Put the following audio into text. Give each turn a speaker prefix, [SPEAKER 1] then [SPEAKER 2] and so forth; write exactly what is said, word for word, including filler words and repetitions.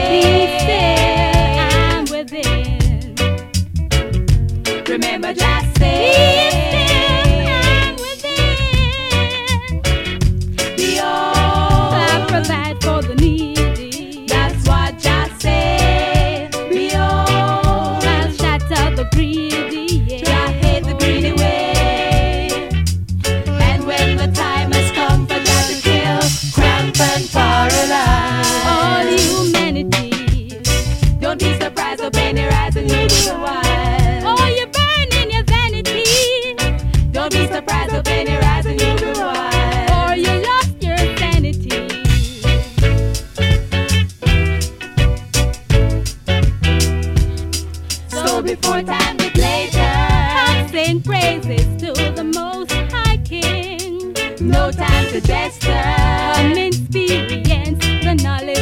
[SPEAKER 1] Be still and within.
[SPEAKER 2] Remember, just say,
[SPEAKER 1] Be still and within.
[SPEAKER 2] be all.
[SPEAKER 1] I provide for the needy.
[SPEAKER 2] That's what just say, be all.
[SPEAKER 1] I'll shatter the greedy. Yeah.
[SPEAKER 2] Jah hate the greedy way. And when the time has come for Jah to kill, cramp and paralyze
[SPEAKER 1] All humanity.
[SPEAKER 2] Don't be surprised when penny rise and you do wild.
[SPEAKER 1] Oh, you burn in your vanity.
[SPEAKER 2] Don't be surprised when penny rise and you do wild.
[SPEAKER 1] Or you lost your sanity.
[SPEAKER 2] So before time gets later,
[SPEAKER 1] I sing praises to the Most High King.
[SPEAKER 2] no time to jester.
[SPEAKER 1] Come experience the knowledge